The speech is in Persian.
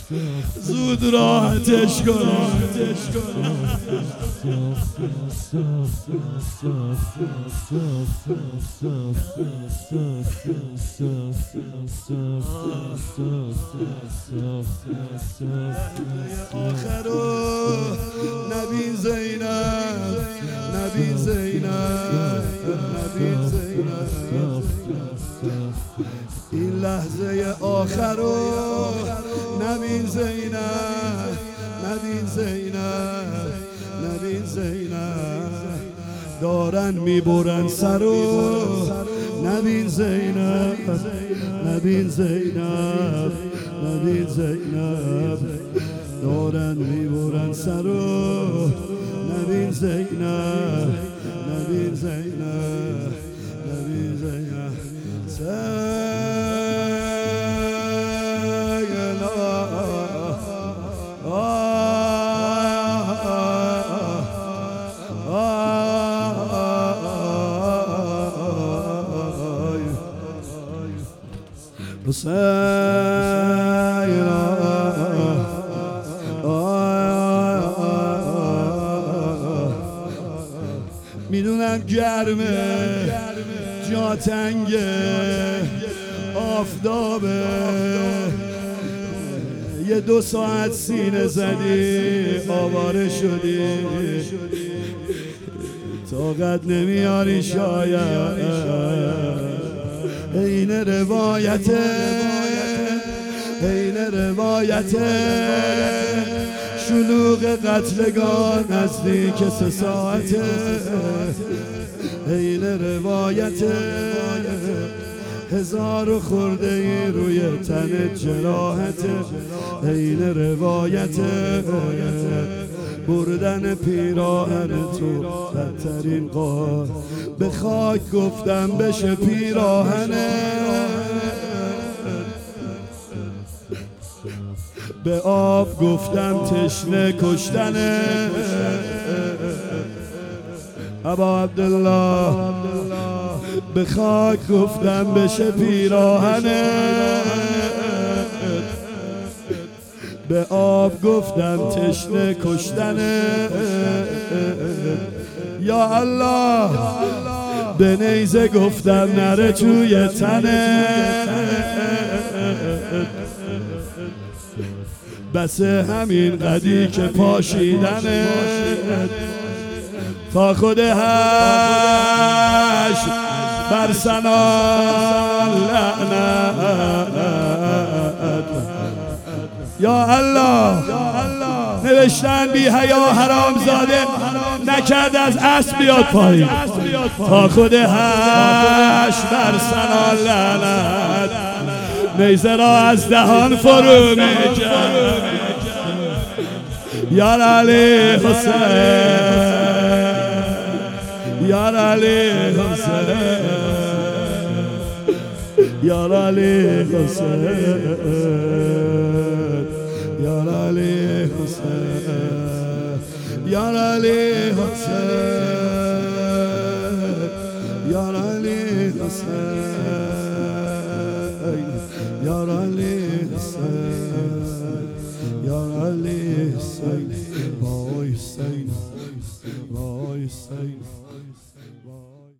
زود راحتش کنم. آخرو نبی زینب، نبی زینب، نبی زینب، این لحظه آخرو نبی زینب، نبی زینب، نبی زینب، دارن میبرن سرو، نبی زینب، نبی زینب، نبی زینب، دارن میبرن سرو، نبی زینب، نبی زینب، نبی زینب، میدونم گرمه، جا تنگه، آفتابه، یه 2 ساعت سینه زدی آواره شدی، طاقت نمیاری شاید. این روایته، این روایته، شلوغ قتلگاه نزدیک 3 ساعته. این روایته، 1000 خورده ای روی تن جراحته. این روایته، بردن پیراهن تو بدترین قار، به خاک گفتم بشه پیراهنه، به آب گفتم تشنه کشتنه. ابا عبدالله به خاک گفتم بشه پیراهنه، به آب گفتم تشنه کشتنه. یا الله به نیزه گفتم نره توی تنه، بس همین قدی که پاشیدنه، تا خود هش بر سنان لعنت. یا الله نوشتن بی حیا حرام زاده نکرد از اسب بیاد پایین، تا خود هش بر سنان لعنت. نیزه را از دهان فرو میکرد. یار علی حسین، یار علی حسین، یار علی حسین، یار علی حسین، یار علی حسین، یار علی حسین، یار علی حسین، یار علی حسین، وای حسین، وای حسین.